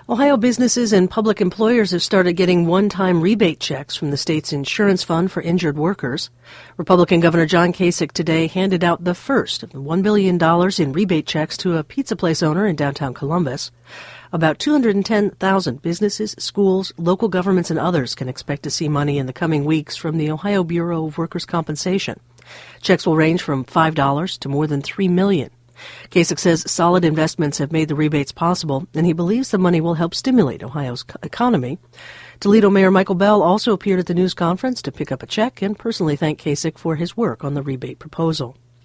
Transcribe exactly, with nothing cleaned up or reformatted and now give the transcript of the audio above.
Ohio businesses and public employers have started getting one-time rebate checks from the state's insurance fund for injured workers. Republican Governor John Kasich today handed out the first of the one billion dollars in rebate checks to a pizza place owner in downtown Columbus. About two hundred ten thousand businesses, schools, local governments, and others can expect to see money in the coming weeks from the Ohio Bureau of Workers' Compensation. Checks will range from five dollars to more than three million dollars. Kasich says solid investments have made the rebates possible, and he believes the money will help stimulate Ohio's economy. Toledo Mayor Michael Bell also appeared at the news conference to pick up a check and personally thank Kasich for his work on the rebate proposal.